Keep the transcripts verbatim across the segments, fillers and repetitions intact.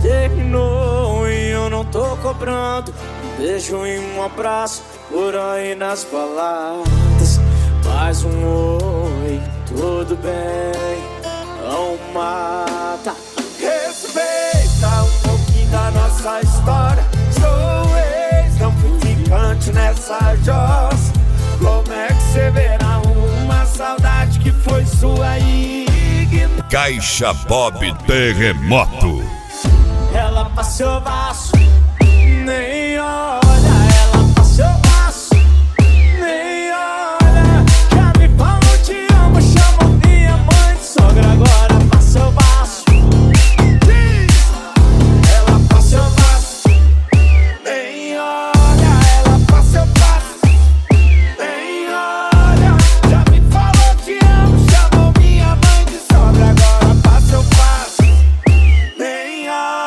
terminou e eu não tô cobrando um beijo e um abraço por aí nas baladas. Mais um oi, tudo bem, não mata. Respeita um pouquinho da nossa história. Sou ex, não fui ficante nessa jossa. Como é que cê verá uma saudade que foi sua e ignora? Caixa Bob Terremoto. Ela passou baixo, nem olha. Ela passou baixo, nem olha. Já me falou te amo, chamou minha mãe de sogra. Agora passou baixo. Ela passou baixo, nem olha. Ela passou baixo, nem olha. Já me falou te amo, chamou minha mãe de sogra. Agora passou baixo, nem olha.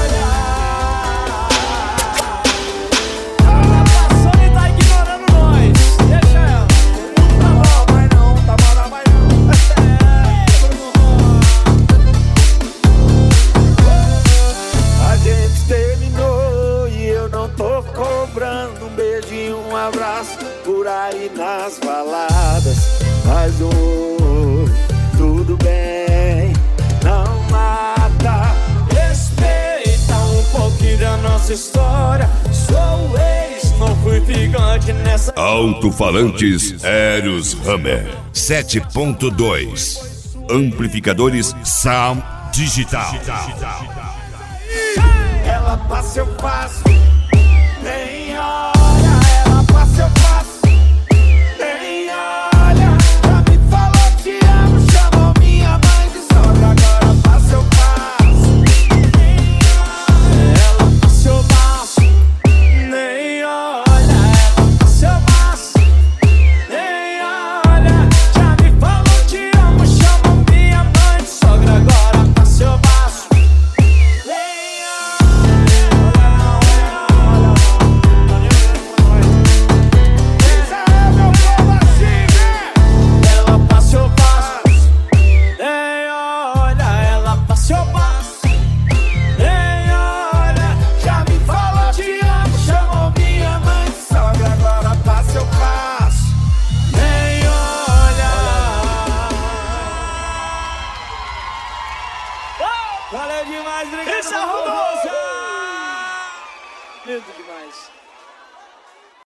Cobrando um beijo e um abraço por aí nas baladas. Mas oi, tudo bem, não mata. Respeita um pouquinho da nossa história. Sou ex, não fui ficante nessa. Alto-falantes Eros Hammer sete ponto dois. Amplificadores Sound Digital. Ela passa, eu passo.